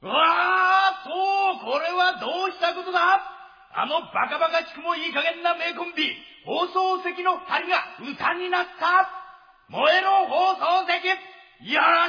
わあ、そう、これはどうしたことだ。あのバカバカ地区もいい加減な名コンビ、放送席の二人が歌になった。燃えろ放送席、やら